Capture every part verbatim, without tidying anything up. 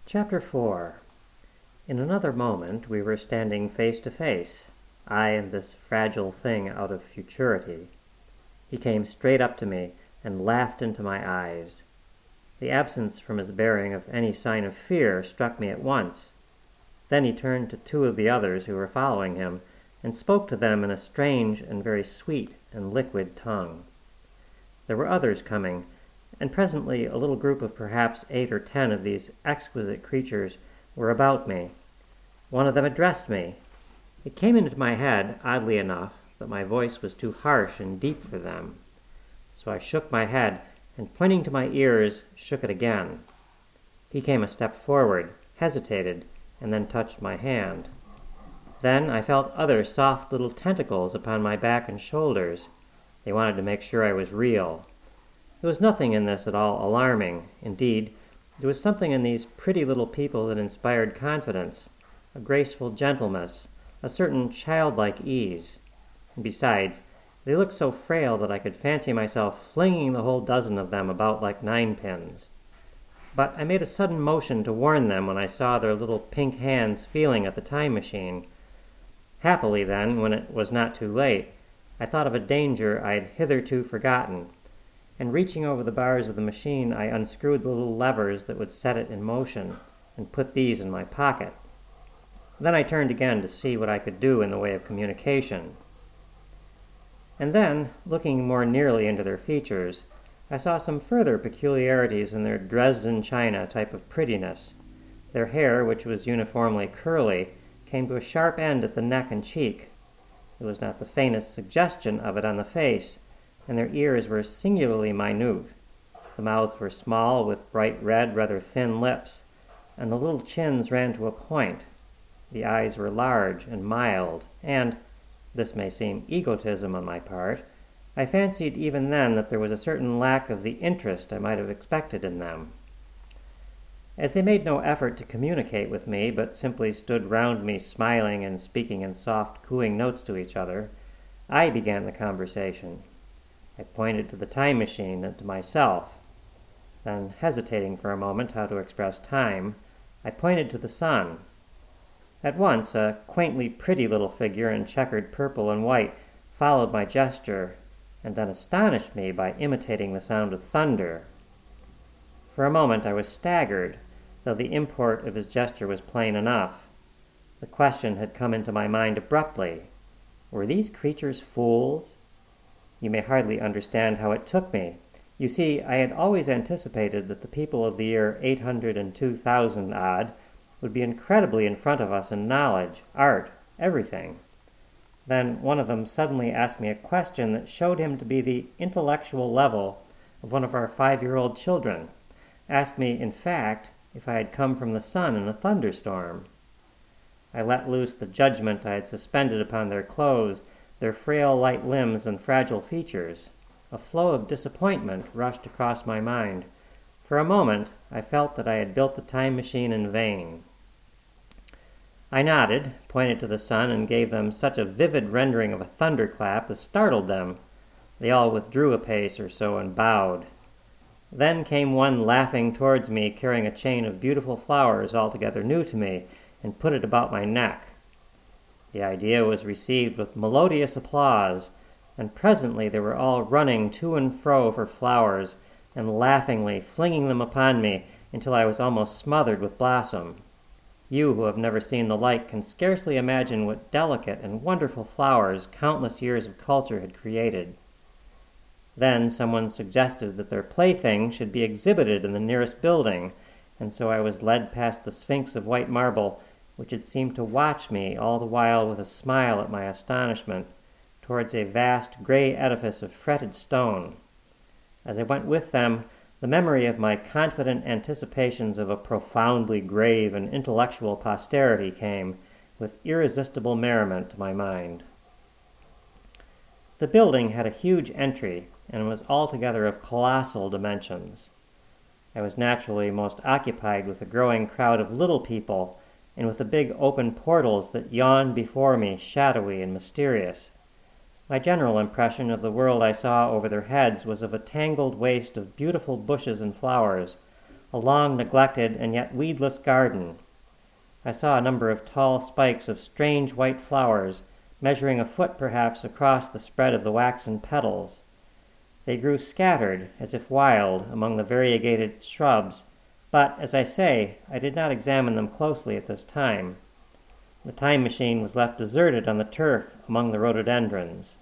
Chapter four. In another moment we were standing face to face, I and this fragile thing out of futurity. He came straight up to me and laughed into my eyes. The absence from his bearing of any sign of fear struck me at once. Then he turned to two of the others who were following him and spoke to them in a strange and very sweet and liquid tongue. There were others coming, and presently a little group of perhaps eight or ten of these exquisite creatures were about me. One of them addressed me. It came into my head, oddly enough, that my voice was too harsh and deep for them. So I shook my head, and pointing to my ears, shook it again. He came a step forward, hesitated, and then touched my hand. Then I felt other soft little tentacles upon my back and shoulders. They wanted to make sure I was real. There was nothing in this at all alarming. Indeed, there was something in these pretty little people that inspired confidence, a graceful gentleness, a certain childlike ease. And besides, they looked so frail that I could fancy myself flinging the whole dozen of them about like ninepins. But I made a sudden motion to warn them when I saw their little pink hands feeling at the time machine. Happily then, when it was not too late, I thought of a danger I had hitherto forgotten, and reaching over the bars of the machine, I unscrewed the little levers that would set it in motion, and put these in my pocket. Then I turned again to see what I could do in the way of communication. And then, looking more nearly into their features, I saw some further peculiarities in their Dresden china type of prettiness. Their hair, which was uniformly curly, came to a sharp end at the neck and cheek. There was not the faintest suggestion of it on the face, and their ears were singularly minute. The mouths were small, with bright red, rather thin lips, and the little chins ran to a point. The eyes were large and mild, and, this may seem egotism on my part, I fancied even then that there was a certain lack of the interest I might have expected in them. As they made no effort to communicate with me, but simply stood round me smiling and speaking in soft, cooing notes to each other, I began the conversation. I pointed to the time machine and to myself. Then, hesitating for a moment how to express time, I pointed to the sun. At once, a quaintly pretty little figure in checkered purple and white followed my gesture, and then astonished me by imitating the sound of thunder. For a moment I was staggered, though the import of his gesture was plain enough. The question had come into my mind abruptly. Were these creatures fools? You may hardly understand how it took me. You see, I had always anticipated that the people of the year eight hundred and two thousand odd would be incredibly in front of us in knowledge, art, everything. Then one of them suddenly asked me a question that showed him to be the intellectual level of one of our five-year-old children. Asked me, in fact, if I had come from the sun in a thunderstorm. I let loose the judgment I had suspended upon their clothes, their frail light limbs and fragile features. A flow of disappointment rushed across my mind. For a moment, I felt that I had built the time machine in vain. I nodded, pointed to the sun, and gave them such a vivid rendering of a thunderclap as startled them. They all withdrew a pace or so and bowed. Then came one laughing towards me, carrying a chain of beautiful flowers altogether new to me, and put it about my neck. The idea was received with melodious applause, and presently they were all running to and fro for flowers, and laughingly flinging them upon me until I was almost smothered with blossom. You who have never seen the like can scarcely imagine what delicate and wonderful flowers countless years of culture had created. Then someone suggested that their plaything should be exhibited in the nearest building, and so I was led past the Sphinx of white marble, which had seemed to watch me all the while with a smile at my astonishment, towards a vast gray edifice of fretted stone. As I went with them, the memory of my confident anticipations of a profoundly grave and intellectual posterity came, with irresistible merriment, to my mind. The building had a huge entry, and was altogether of colossal dimensions. I was naturally most occupied with a growing crowd of little people, and with the big open portals that yawned before me, shadowy and mysterious. My general impression of the world I saw over their heads was of a tangled waste of beautiful bushes and flowers, a long neglected and yet weedless garden. I saw a number of tall spikes of strange white flowers, measuring a foot perhaps across the spread of the waxen petals. They grew scattered, as if wild, among the variegated shrubs, but, as I say, I did not examine them closely at this time. The time machine was left deserted on the turf among the rhododendrons.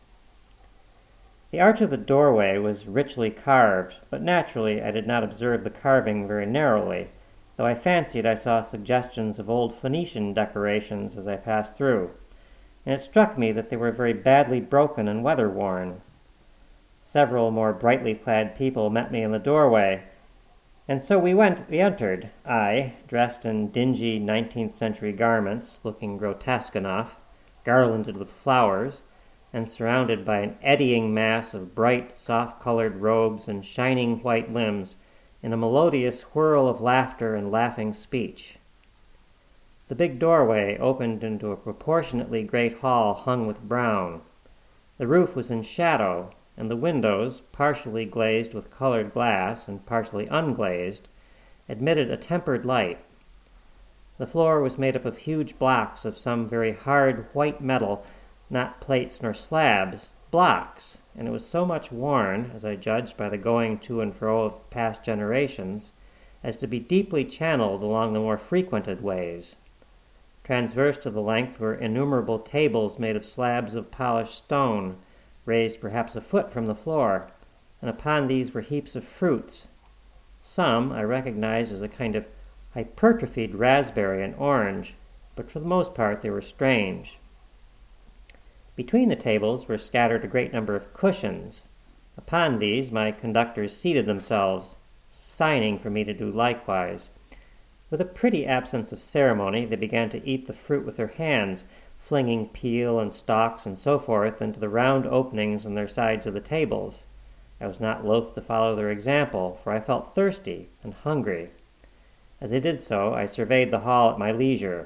The arch of the doorway was richly carved, but naturally I did not observe the carving very narrowly, though I fancied I saw suggestions of old Phoenician decorations as I passed through, and it struck me that they were very badly broken and weather-worn. Several more brightly clad people met me in the doorway, and so we went, we entered, I, dressed in dingy nineteenth-century garments, looking grotesque enough, garlanded with flowers, and surrounded by an eddying mass of bright, soft-colored robes and shining white limbs, in a melodious whirl of laughter and laughing speech. The big doorway opened into a proportionately great hall hung with brown. The roof was in shadow, and the windows, partially glazed with colored glass and partially unglazed, admitted a tempered light. The floor was made up of huge blocks of some very hard white metal, not plates nor slabs, blocks, and it was so much worn, as I judged by the going to and fro of past generations, as to be deeply channeled along the more frequented ways. Transverse to the length were innumerable tables made of slabs of polished stone, raised perhaps a foot from the floor, and upon these were heaps of fruits. Some I recognized as a kind of hypertrophied raspberry and orange, but for the most part they were strange. Between the tables were scattered a great number of cushions. Upon these my conductors seated themselves, signing for me to do likewise. With a pretty absence of ceremony, they began to eat the fruit with their hands, flinging peel and stalks and so forth into the round openings in their sides of the tables. I was not loath to follow their example, for I felt thirsty and hungry. As I did so, I surveyed the hall at my leisure.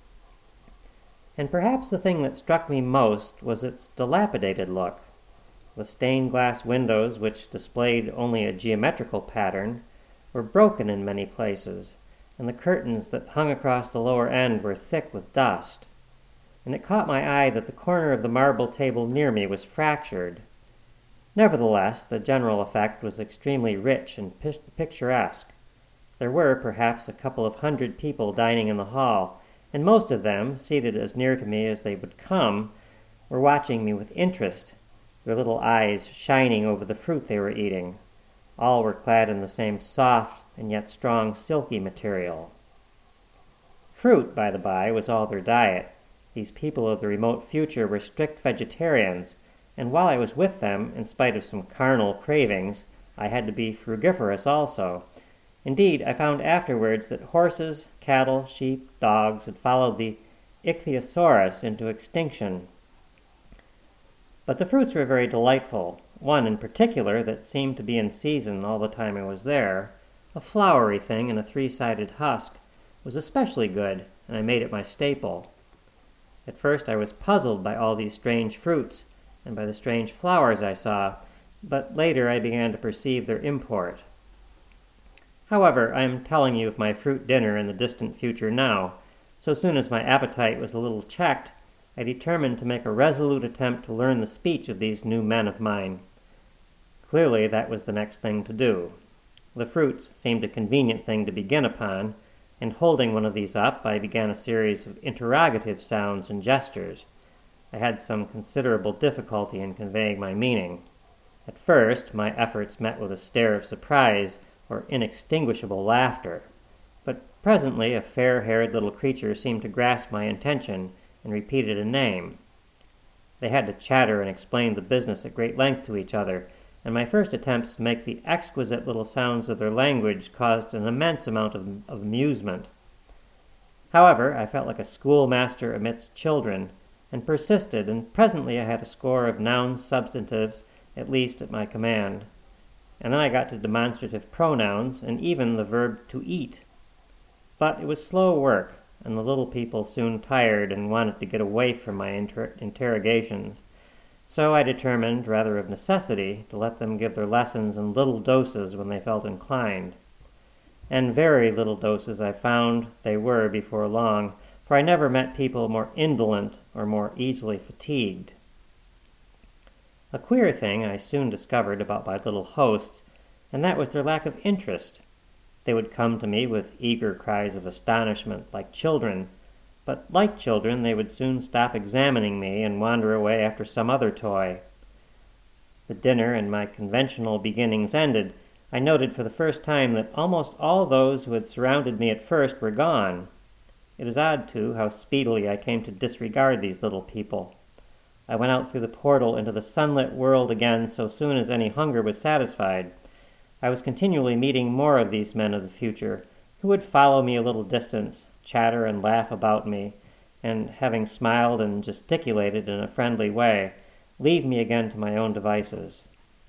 And perhaps the thing that struck me most was its dilapidated look. The stained glass windows, which displayed only a geometrical pattern, were broken in many places, and the curtains that hung across the lower end were thick with dust. And it caught my eye that the corner of the marble table near me was fractured. Nevertheless, the general effect was extremely rich and picturesque. There were, perhaps, a couple of hundred people dining in the hall, and most of them, seated as near to me as they would come, were watching me with interest, their little eyes shining over the fruit they were eating. All were clad in the same soft and yet strong silky material. Fruit, by the by, was all their diet. These people of the remote future were strict vegetarians, and while I was with them, in spite of some carnal cravings, I had to be frugivorous also. Indeed, I found afterwards that horses, cattle, sheep, dogs had followed the ichthyosaurus into extinction. But the fruits were very delightful. One in particular that seemed to be in season all the time I was there, a flowery thing in a three-sided husk, was especially good, and I made it my staple. At first I was puzzled by all these strange fruits, and by the strange flowers I saw, but later I began to perceive their import. However, I am telling you of my fruit dinner in the distant future now. So soon as my appetite was a little checked, I determined to make a resolute attempt to learn the speech of these new men of mine. Clearly that was the next thing to do. The fruits seemed a convenient thing to begin upon, and holding one of these up, I began a series of interrogative sounds and gestures. I had some considerable difficulty in conveying my meaning. At first, my efforts met with a stare of surprise or inextinguishable laughter, but presently a fair-haired little creature seemed to grasp my intention and repeated a name. They had to chatter and explain the business at great length to each other, and my first attempts to make the exquisite little sounds of their language caused an immense amount of, of amusement. However, I felt like a schoolmaster amidst children, and persisted, and presently I had a score of noun substantives at least at my command. And then I got to demonstrative pronouns, and even the verb to eat. But it was slow work, and the little people soon tired and wanted to get away from my inter- interrogations. So I determined, rather of necessity, to let them give their lessons in little doses when they felt inclined. and very little doses I found they were before long, for I never met people more indolent or more easily fatigued. A queer thing I soon discovered about my little hosts, and that was their lack of interest. They would come to me with eager cries of astonishment, like children, but like children they would soon stop examining me and wander away after some other toy. The dinner and my conventional beginnings ended, I noted for the first time that almost all those who had surrounded me at first were gone. It is odd, too, how speedily I came to disregard these little people. I went out through the portal into the sunlit world again so soon as any hunger was satisfied. I was continually meeting more of these men of the future, who would follow me a little distance, chatter and laugh about me, and, having smiled and gesticulated in a friendly way, leave me again to my own devices.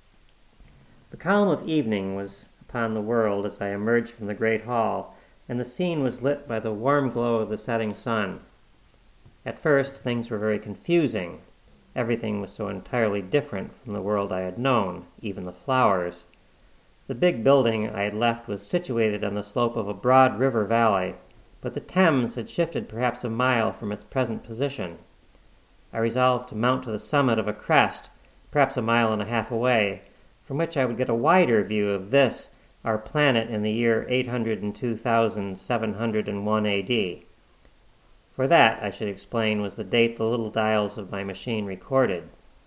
The calm of evening was upon the world as I emerged from the great hall, and the scene was lit by the warm glow of the setting sun. At first, things were very confusing. Everything was so entirely different from the world I had known, even the flowers. The big building I had left was situated on the slope of a broad river valley, but the Thames had shifted perhaps a mile from its present position. I resolved to mount to the summit of a crest, perhaps a mile and a half away, from which I would get a wider view of this, our planet in the year eight hundred two thousand seven hundred one A D. For that, I should explain, was the date the little dials of my machine recorded.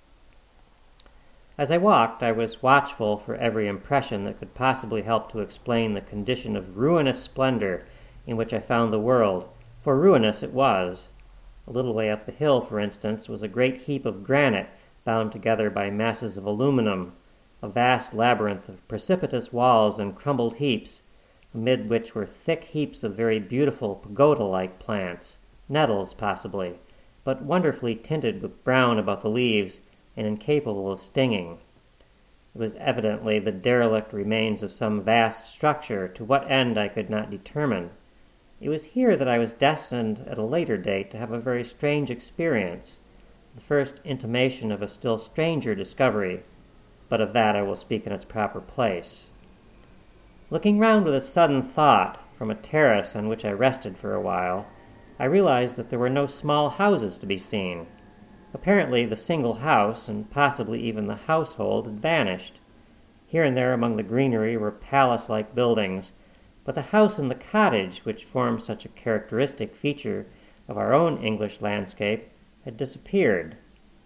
As I walked, I was watchful for every impression that could possibly help to explain the condition of ruinous splendor in which I found the world, for ruinous it was. A little way up the hill, for instance, was a great heap of granite bound together by masses of aluminum, a vast labyrinth of precipitous walls and crumbled heaps, amid which were thick heaps of very beautiful pagoda-like plants, nettles possibly, but wonderfully tinted with brown about the leaves and incapable of stinging. It was evidently the derelict remains of some vast structure, to what end I could not determine. It was here that I was destined at a later date to have a very strange experience, the first intimation of a still stranger discovery, but of that I will speak in its proper place. Looking round with a sudden thought from a terrace on which I rested for a while, I realized that there were no small houses to be seen. Apparently the single house, and possibly even the household, had vanished. Here and there among the greenery were palace-like buildings, but the house and the cottage, which formed such a characteristic feature of our own English landscape, had disappeared.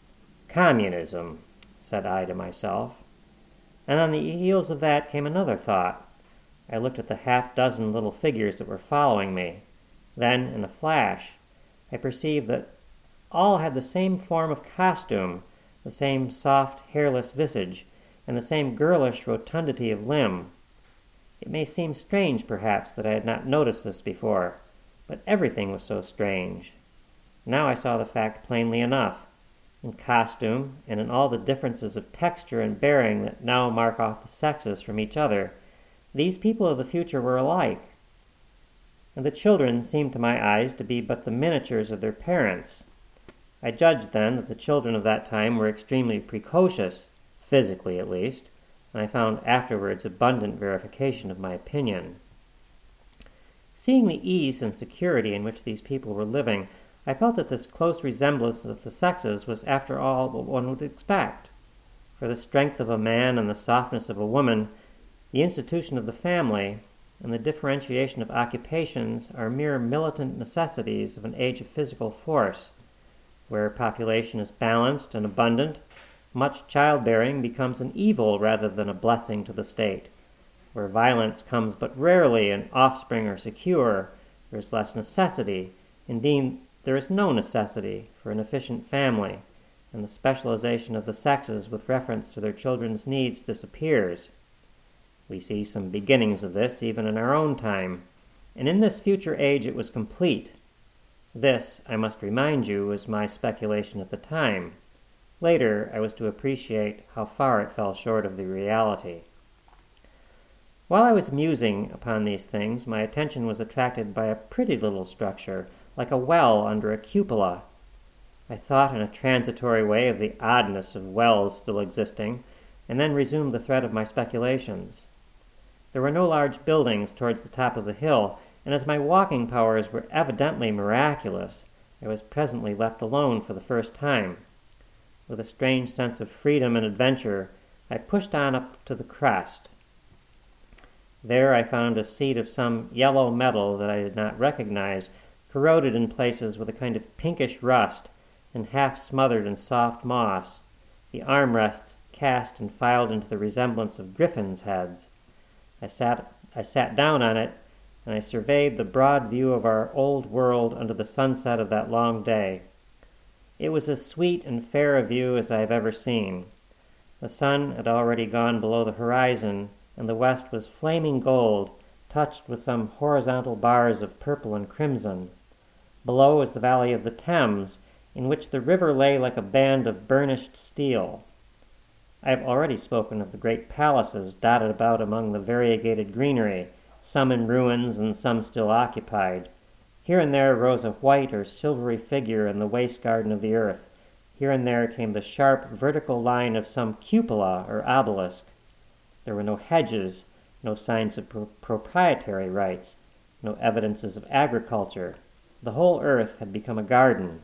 Communism, said I to myself. And on the heels of that came another thought. I looked at the half-dozen little figures that were following me. Then, in a flash, I perceived that all had the same form of costume, the same soft, hairless visage, and the same girlish rotundity of limb. It may seem strange, perhaps, that I had not noticed this before, but everything was so strange. Now I saw the fact plainly enough. In costume, and in all the differences of texture and bearing that now mark off the sexes from each other, these people of the future were alike. And the children seemed to my eyes to be but the miniatures of their parents. I judged then that the children of that time were extremely precocious, physically at least, and I found afterwards abundant verification of my opinion. Seeing the ease and security in which these people were living, I felt that this close resemblance of the sexes was after all what one would expect. For the strength of a man and the softness of a woman, the institution of the family, and the differentiation of occupations are mere militant necessities of an age of physical force. Where population is balanced and abundant, much childbearing becomes an evil rather than a blessing to the state. Where violence comes but rarely and offspring are secure, there is less necessity. Indeed, there is no necessity for an efficient family, and the specialization of the sexes with reference to their children's needs disappears. We see some beginnings of this even in our own time, and in this future age it was complete. This, I must remind you, was my speculation at the time. Later, I was to appreciate how far it fell short of the reality. While I was musing upon these things, my attention was attracted by a pretty little structure, like a well under a cupola. I thought in a transitory way of the oddness of wells still existing, and then resumed the thread of my speculations. There were no large buildings towards the top of the hill, and as my walking powers were evidently miraculous, I was presently left alone for the first time. With a strange sense of freedom and adventure, I pushed on up to the crest. There I found a seat of some yellow metal that I did not recognize, corroded in places with a kind of pinkish rust, and half smothered in soft moss, the armrests cast and filed into the resemblance of griffins' heads. I sat, I sat down on it, and I surveyed the broad view of our old world under the sunset of that long day. It was as sweet and fair a view as I have ever seen. The sun had already gone below the horizon, and the west was flaming gold, touched with some horizontal bars of purple and crimson. Below was the valley of the Thames, in which the river lay like a band of burnished steel. I have already spoken of the great palaces dotted about among the variegated greenery, some in ruins and some still occupied. Here and there rose a white or silvery figure in the waste garden of the earth. Here and there came the sharp, vertical line of some cupola or obelisk. There were no hedges, no signs of pro- proprietary rights, no evidences of agriculture. The whole earth had become a garden.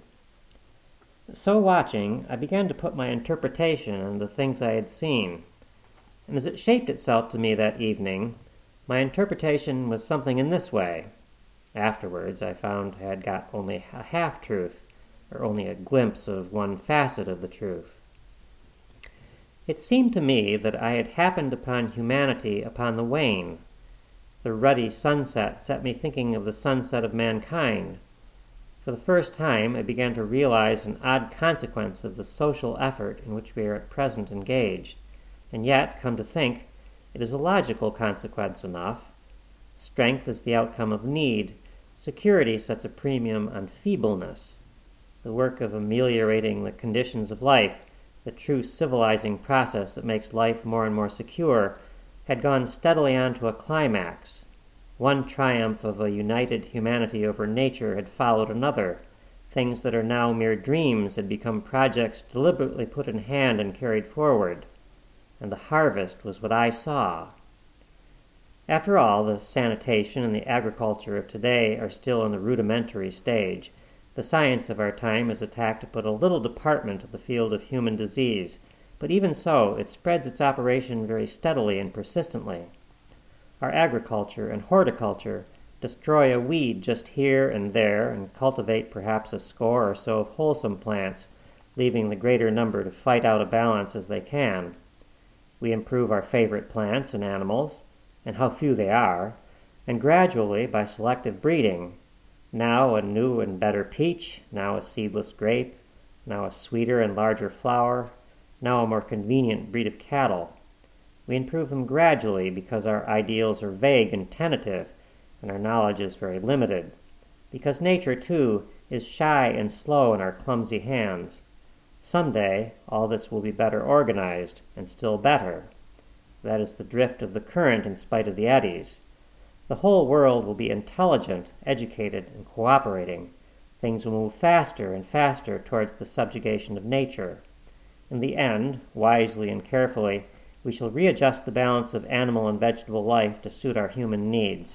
So watching, I began to put my interpretation on the things I had seen. And as it shaped itself to me that evening, my interpretation was something in this way. Afterwards, I found I had got only a half-truth, or only a glimpse of one facet of the truth. It seemed to me that I had happened upon humanity upon the wane. The ruddy sunset set me thinking of the sunset of mankind. For the first time, I began to realize an odd consequence of the social effort in which we are at present engaged. And yet, come to think, it is a logical consequence enough. Strength is the outcome of need. Security sets a premium on feebleness. The work of ameliorating the conditions of life, the true civilizing process that makes life more and more secure, had gone steadily on to a climax. One triumph of a united humanity over nature had followed another. Things that are now mere dreams had become projects deliberately put in hand and carried forward. And the harvest was what I saw. After all, the sanitation and the agriculture of today are still in the rudimentary stage. The science of our time has attacked but a little department of the field of human disease, but even so, it spreads its operation very steadily and persistently. Our agriculture and horticulture destroy a weed just here and there and cultivate perhaps a score or so of wholesome plants, leaving the greater number to fight out a balance as they can. We improve our favorite plants and animals, and how few they are, and gradually, by selective breeding, now a new and better peach, now a seedless grape, now a sweeter and larger flower, now a more convenient breed of cattle. We improve them gradually because our ideals are vague and tentative, and our knowledge is very limited. Because nature, too, is shy and slow in our clumsy hands. Some day, all this will be better organized, and still better. That is the drift of the current in spite of the eddies. The whole world will be intelligent, educated, and cooperating. Things will move faster and faster towards the subjugation of nature. In the end, wisely and carefully, we shall readjust the balance of animal and vegetable life to suit our human needs.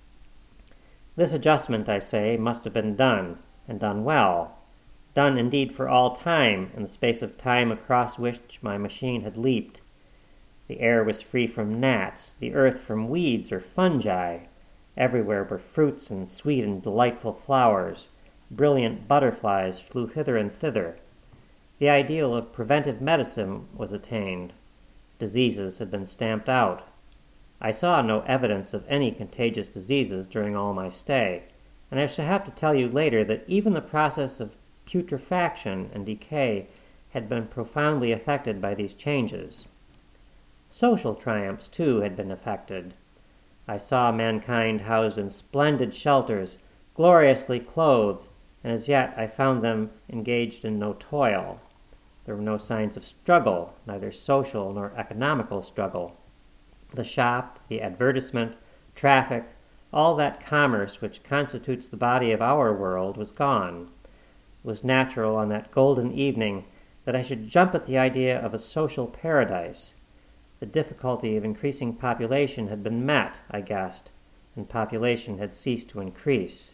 This adjustment, I say, must have been done, and done well. Done indeed for all time, in the space of time across which my machine had leaped. The air was free from gnats, the earth from weeds or fungi. Everywhere were fruits and sweet and delightful flowers. Brilliant butterflies flew hither and thither. The ideal of preventive medicine was attained. Diseases had been stamped out. I saw no evidence of any contagious diseases during all my stay, and I shall have to tell you later that even the process of putrefaction and decay had been profoundly affected by these changes. Social triumphs, too, had been effected. I saw mankind housed in splendid shelters, gloriously clothed, and as yet I found them engaged in no toil. There were no signs of struggle, neither social nor economical struggle. The shop, the advertisement, traffic, all that commerce which constitutes the body of our world was gone. It was natural on that golden evening that I should jump at the idea of a social paradise. The difficulty of increasing population had been met, I guessed, and population had ceased to increase.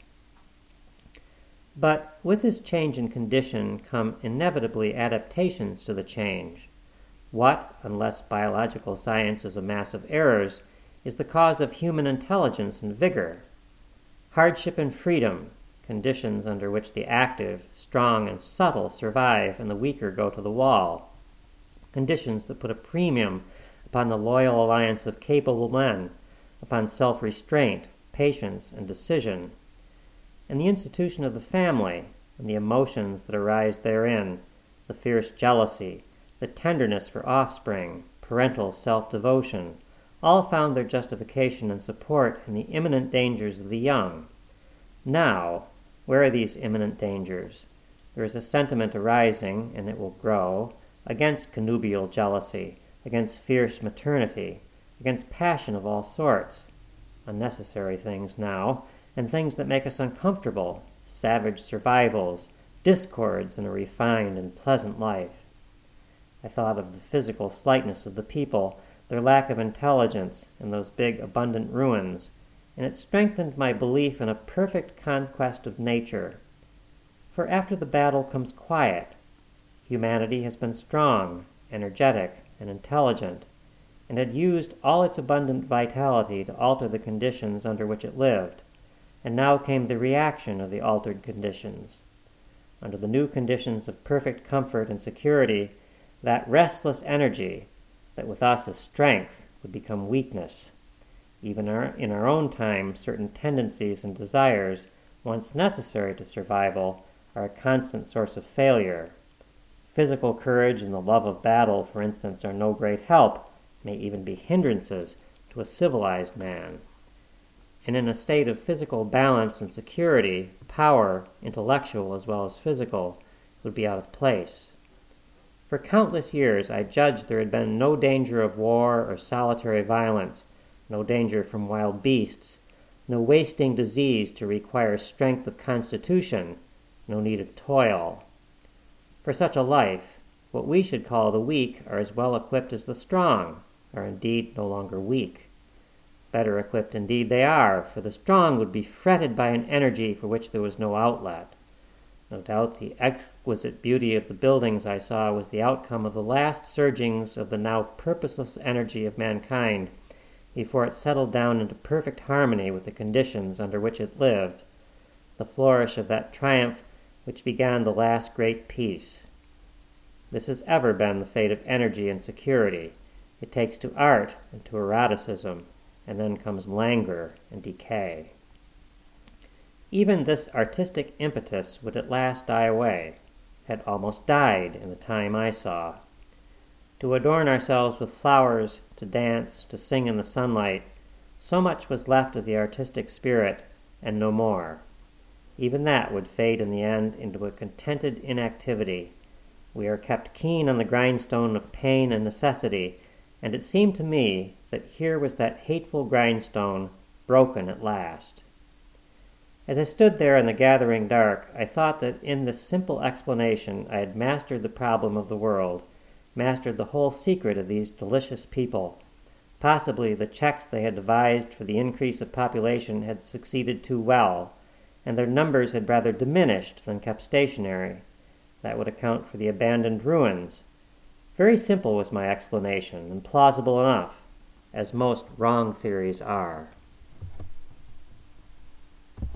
But with this change in condition come inevitably adaptations to the change. What, unless biological science is a mass of errors, is the cause of human intelligence and vigor? Hardship and freedom, conditions under which the active, strong, and subtle survive and the weaker go to the wall. Conditions that put a premium upon the loyal alliance of capable men, upon self-restraint, patience, and decision. And the institution of the family, and the emotions that arise therein, the fierce jealousy, the tenderness for offspring, parental self-devotion, all found their justification and support in the imminent dangers of the young. Now, where are these imminent dangers? There is a sentiment arising, and it will grow, against connubial jealousy, against fierce maternity, against passion of all sorts. Unnecessary things now, and things that make us uncomfortable, savage survivals, discords in a refined and pleasant life. I thought of the physical slightness of the people, their lack of intelligence, and those big, abundant ruins, and it strengthened my belief in a perfect conquest of nature. For after the battle comes quiet. Humanity has been strong, energetic, and intelligent, and had used all its abundant vitality to alter the conditions under which it lived, and now came the reaction of the altered conditions. Under the new conditions of perfect comfort and security, that restless energy, that with us is strength, would become weakness. Even our, in our own time, certain tendencies and desires, once necessary to survival, are a constant source of failure. Physical courage and the love of battle, for instance, are no great help, may even be hindrances to a civilized man. And in a state of physical balance and security, power, intellectual as well as physical, would be out of place. For countless years I judged there had been no danger of war or solitary violence, no danger from wild beasts, no wasting disease to require strength of constitution, no need of toil. For such a life, what we should call the weak are as well equipped as the strong, are indeed no longer weak. Better equipped indeed they are, for the strong would be fretted by an energy for which there was no outlet. No doubt the exquisite beauty of the buildings I saw was the outcome of the last surgings of the now purposeless energy of mankind, before it settled down into perfect harmony with the conditions under which it lived, the flourish of that triumph which began the last great peace. This has ever been the fate of energy and security. It takes to art and to eroticism, and then comes languor and decay. Even this artistic impetus would at last die away, had almost died in the time I saw. To adorn ourselves with flowers, to dance, to sing in the sunlight, so much was left of the artistic spirit, and no more. Even that would fade in the end into a contented inactivity. We are kept keen on the grindstone of pain and necessity, and it seemed to me that here was that hateful grindstone broken at last. As I stood there in the gathering dark, I thought that in this simple explanation I had mastered the problem of the world, mastered the whole secret of these delicious people. Possibly the checks they had devised for the increase of population had succeeded too well, and their numbers had rather diminished than kept stationary. That would account for the abandoned ruins. Very simple was my explanation, and plausible enough, as most wrong theories are.